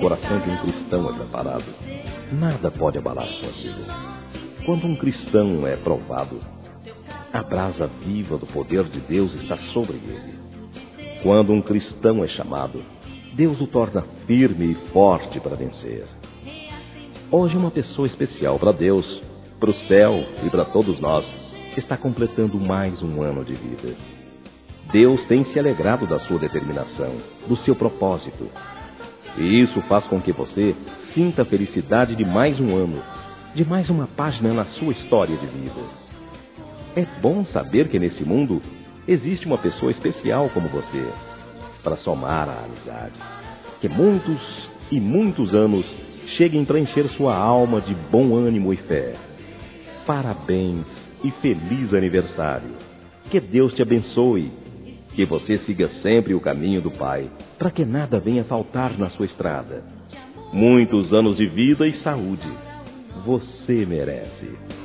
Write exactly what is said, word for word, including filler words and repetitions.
coração de um cristão é preparado, nada pode abalar sua vida. Quando um cristão é provado, a brasa viva do poder de Deus está sobre ele. Quando um cristão é chamado, Deus o torna firme e forte para vencer. Hoje uma pessoa especial para Deus, para o céu e para todos nós, está completando mais um ano de vida. Deus tem se alegrado da sua determinação, do seu propósito. E isso faz com que você sinta a felicidade de mais um ano, de mais uma página na sua história de vida. É bom saber que nesse mundo existe uma pessoa especial como você, para somar a amizade. Que muitos e muitos anos cheguem para encher sua alma de bom ânimo e fé. Parabéns e feliz aniversário. Que Deus te abençoe. Que você siga sempre o caminho do Pai, para que nada venha faltar na sua estrada. Muitos anos de vida e saúde. Você merece.